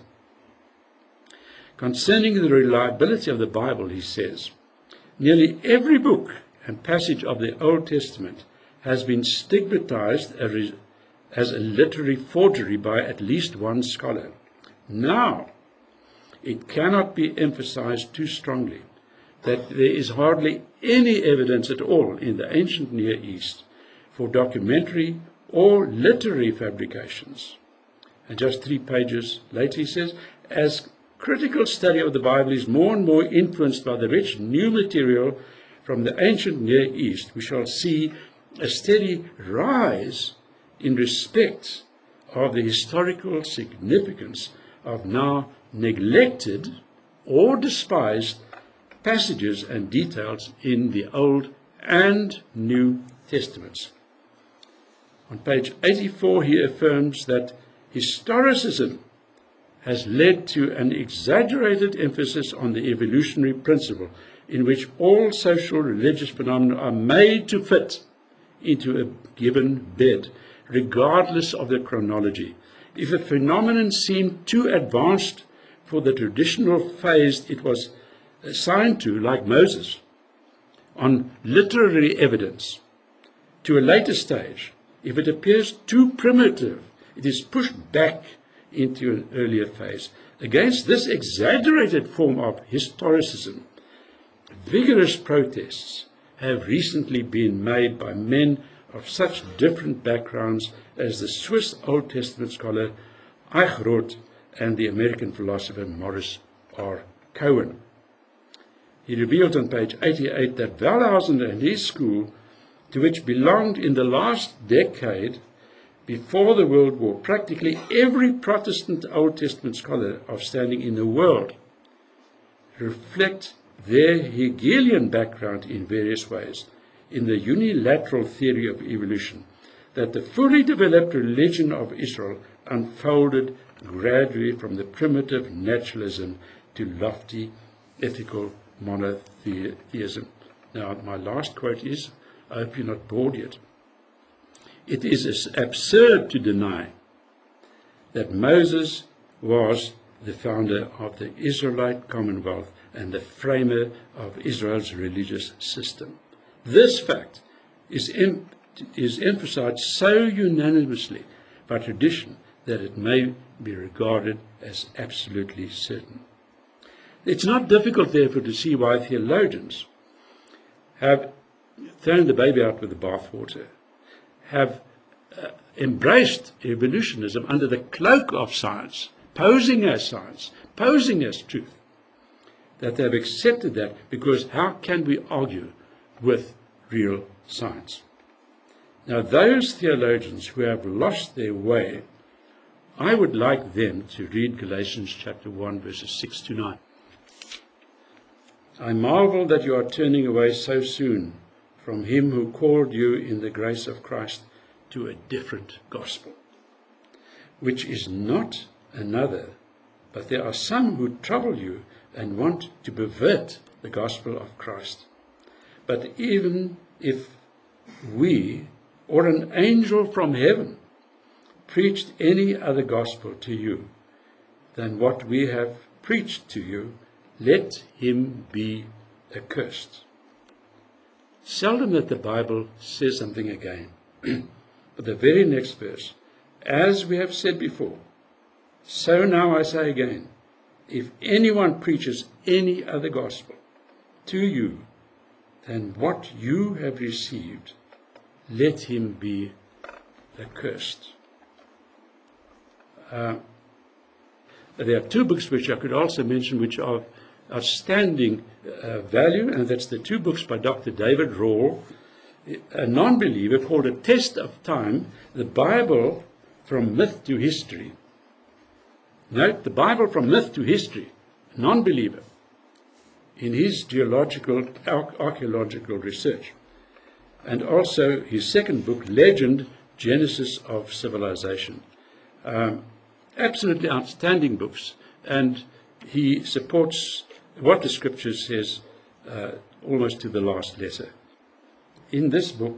Concerning the reliability of the Bible, he says, nearly every book and passage of the Old Testament has been stigmatized as a literary forgery by at least one scholar. Now, it cannot be emphasized too strongly that there is hardly any evidence at all in the ancient Near East for documentary or literary fabrications. And just three pages later he says, as critical study of the Bible is more and more influenced by the rich new material from the ancient Near East, we shall see a steady rise in respect of the historical significance of now neglected or despised passages and details in the Old and New Testaments. On page eighty-four, he affirms that historicism has led to an exaggerated emphasis on the evolutionary principle in which all social religious phenomena are made to fit into a given bed, regardless of the chronology. If a phenomenon seemed too advanced for the traditional phase it was assigned to, like Moses, on literary evidence, to a later stage, if it appears too primitive, it is pushed back into an earlier phase. Against this exaggerated form of historicism, vigorous protests have recently been made by men of such different backgrounds as the Swiss Old Testament scholar Eichrodt and the American philosopher Morris R. Cohen. He revealed on page eighty-eight that Wellhausen and his school, to which belonged in the last decade before the World War practically every Protestant Old Testament scholar of standing in the world, reflect their Hegelian background in various ways in the unilateral theory of evolution, that the fully developed religion of Israel unfolded gradually from the primitive naturalism to lofty ethical monotheism. Now, my last quote is, I hope you're not bored yet. It is absurd to deny that Moses was the founder of the Israelite Commonwealth and the framer of Israel's religious system. This fact is, em- is emphasized so unanimously by tradition that it may be regarded as absolutely certain. It's not difficult, therefore, to see why theologians have thrown the baby out with the bathwater, have uh, embraced evolutionism under the cloak of science, posing as science, posing as truth, that they have accepted that, because how can we argue with real science? Now, those theologians who have lost their way, I would like them to read Galatians chapter one, verses six to nine. I marvel that you are turning away so soon from him who called you in the grace of Christ to a different gospel, which is not another, but there are some who trouble you and want to pervert the gospel of Christ. But even if we or an angel from heaven preached any other gospel to you than what we have preached to you, let him be accursed. Seldom that the Bible says something again. But the very next verse, as we have said before, so now I say again, if anyone preaches any other gospel to you than what you have received, let him be accursed. Uh, There are two books which I could also mention which are outstanding uh, value, and that's the two books by Doctor David Rawle, a non-believer, called A Test of Time, the Bible from Myth to History. Note, the Bible from myth to history, non-believer, in his geological, archaeological research. And also his second book, Legend, Genesis of Civilization. Um, absolutely outstanding books, and he supports what the Scripture says uh, almost to the last letter. In this book,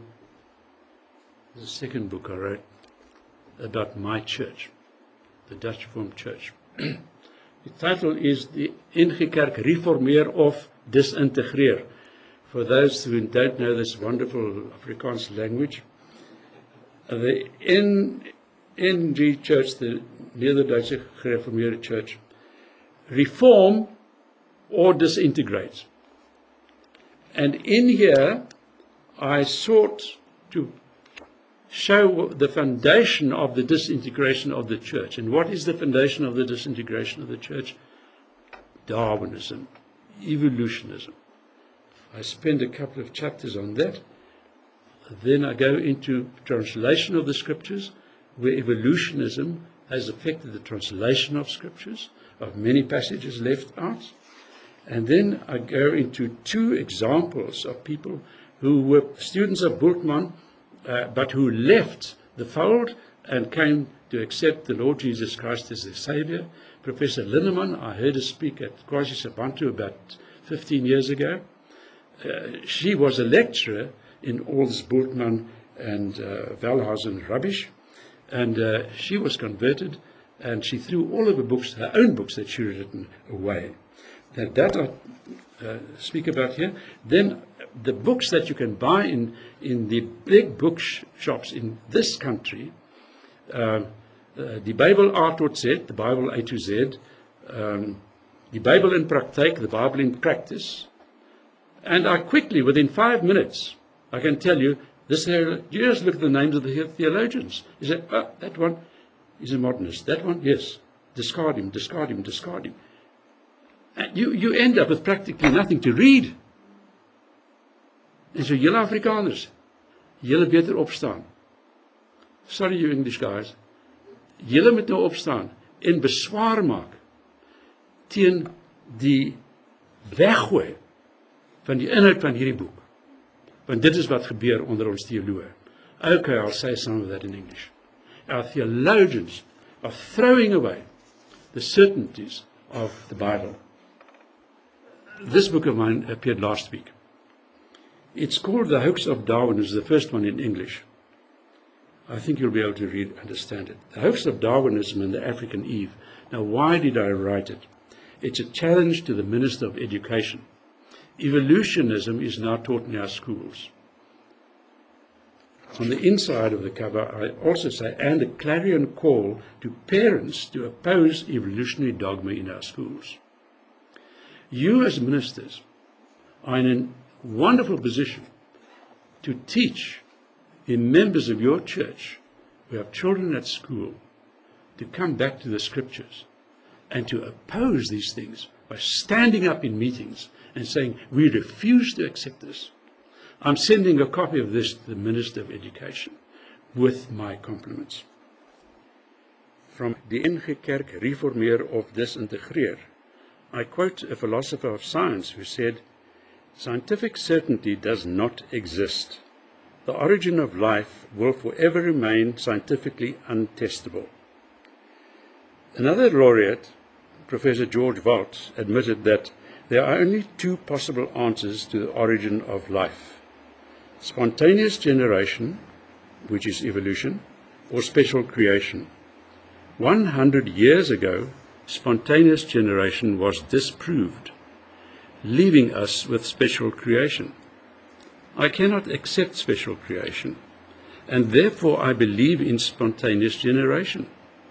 the second book I wrote about my church, the Dutch Reformed Church. The title is The N G Kerk Reformeer of Disintegreer. For those who don't know this wonderful Afrikaans language, the N G Church, the Nederduitse Gereformeerde Church, reform or disintegrate. And in here, I sought to show the foundation of the disintegration of the church. And what is the foundation of the disintegration of the church? Darwinism, evolutionism. I spend a couple of chapters on that. Then I go into translation of the Scriptures, where evolutionism has affected the translation of Scriptures, of many passages left out. And then I go into two examples of people who were students of Bultmann, uh, but who left the fold and came to accept the Lord Jesus Christ as their Savior. Professor Linneman, I heard her speak at Kwasi Sabantu about fifteen years ago. Uh, she was a lecturer in all this Bultmann and uh, Wellhausen rubbish, and uh, she was converted, and she threw all of her books, her own books that she had written, away. Now, that I uh, speak about here. Then the books that you can buy in, in the big bookshops in this country, uh, uh, the Bible A tot Z, the Bible A to Z, um, the Bible in Praktijk, the Bible in Practice. And I quickly, within five minutes, I can tell you, this here, you just look at the names of the theologians. You say, oh, that one is a modernist. That one, yes. Discard him, discard him, discard him. And you, you end up with practically nothing to read. En so julle Afrikaners, julle beter opstaan. Sorry you English guys. Julle moet nou opstaan en beswaar maak teen die weggooi van die inhoud van hierdie boek. Want dit is wat gebeur onder ons theoloë. Okay, I'll say some of that in English. Our theologians are throwing away the certainties of the Bible. This book of mine appeared last week. It's called The Hoax of Darwin. It's the first one in English. I think you'll be able to read, understand it. The Hoax of Darwinism and the African Eve. Now, why did I write it? It's a challenge to the Minister of Education. Evolutionism is now taught in our schools. On the inside of the cover, I also say, and a clarion call to parents to oppose evolutionary dogma in our schools. You as ministers are in a wonderful position to teach the members of your church who have children at school to come back to the Scriptures and to oppose these things by standing up in meetings and saying, we refuse to accept this. I'm sending a copy of this to the Minister of Education with my compliments. From the N G Kerk Reformeer of Disintegreer, I quote a philosopher of science who said, scientific certainty does not exist. The origin of life will forever remain scientifically untestable. Another laureate, Professor George Volt, admitted that there are only two possible answers to the origin of life: spontaneous generation, which is evolution, or special creation. one hundred years ago, spontaneous generation was disproved, leaving us with special creation. I cannot accept special creation, and therefore I believe in spontaneous generation.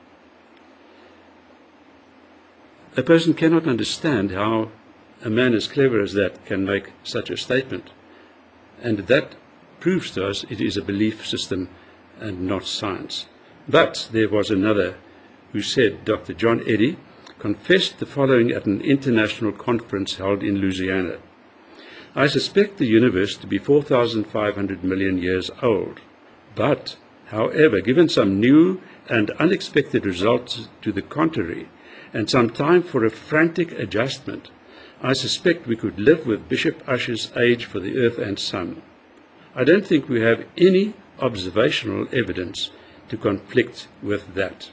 A person cannot understand how a man as clever as that can make such a statement, and that proves to us it is a belief system and not science. But there was another who said, Doctor John Eddy, confessed the following at an international conference held in Louisiana. I suspect the universe to be four thousand five hundred million years old, but, however, given some new and unexpected results to the contrary, and some time for a frantic adjustment, I suspect we could live with Bishop Ussher's age for the Earth and Sun. I don't think we have any observational evidence to conflict with that.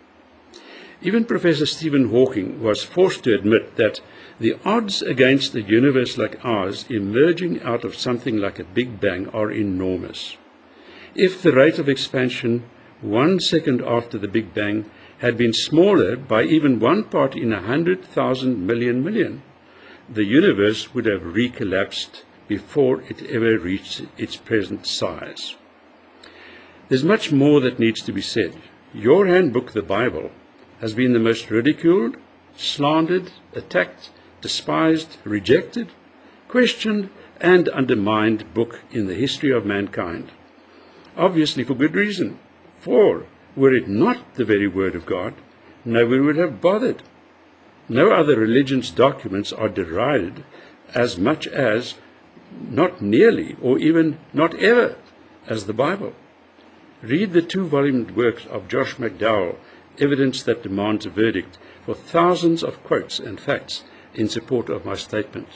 Even Professor Stephen Hawking was forced to admit that the odds against a universe like ours emerging out of something like a Big Bang are enormous. If the rate of expansion one second after the Big Bang had been smaller by even one part in a hundred thousand million million, the universe would have recollapsed before it ever reached its present size. There's much more that needs to be said. Your handbook, the Bible, has been the most ridiculed, slandered, attacked, despised, rejected, questioned, and undermined book in the history of mankind. Obviously for good reason, for were it not the very word of God, nobody would have bothered. No other religion's documents are derided as much as, not nearly, or even not ever, as the Bible. Read the two-volumed works of Josh McDowell, Evidence That Demands a Verdict, for thousands of quotes and facts in support of my statement.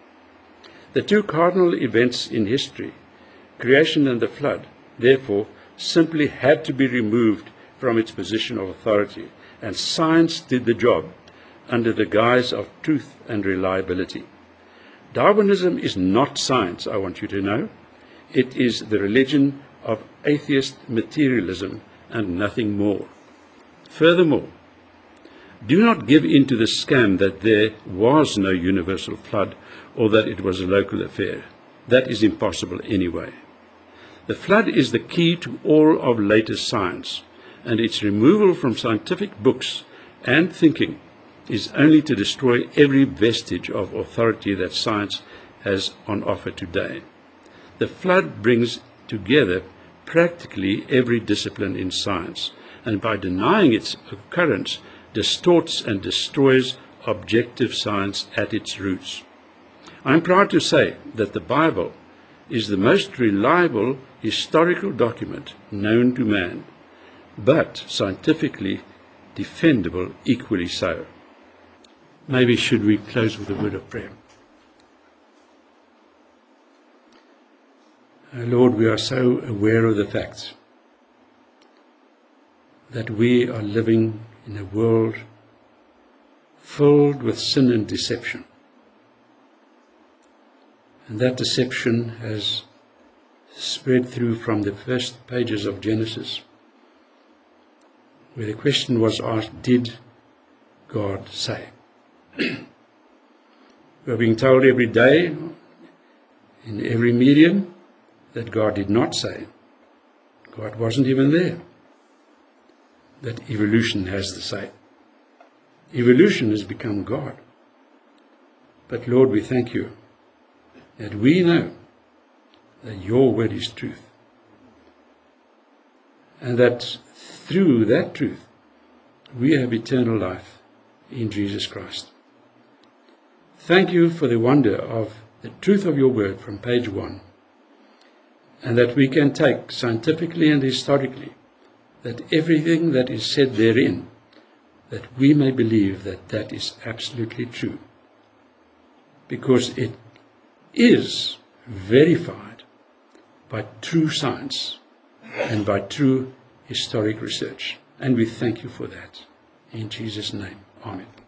The two cardinal events in history, creation and the flood, therefore, simply had to be removed from its position of authority, and science did the job under the guise of truth and reliability. Darwinism is not science, I want you to know. It is the religion of atheist materialism and nothing more. Furthermore, do not give in to the scam that there was no universal flood or that it was a local affair. That is impossible anyway. The flood is the key to all of latest science, and its removal from scientific books and thinking is only to destroy every vestige of authority that science has on offer today. The flood brings together practically every discipline in science, and by denying its occurrence, distorts and destroys objective science at its roots. I am proud to say that the Bible is the most reliable historical document known to man, but scientifically defendable equally so. Maybe should we close with a word of prayer. Oh Lord, we are so aware of the fact that we are living in a world filled with sin and deception. And that deception has spread through from the first pages of Genesis, where the question was asked, did God say? We're being told every day, in every medium, that God did not say. God wasn't even there. That evolution has the say. Evolution has become God. But Lord, we thank you that we know that your word is truth, and that through that truth we have eternal life in Jesus Christ. Thank you for the wonder of the truth of your word from page one, and that we can take scientifically and historically that everything that is said therein, that we may believe that that is absolutely true, because it is verified by true science and by true historic research. And we thank you for that. In Jesus' name, amen.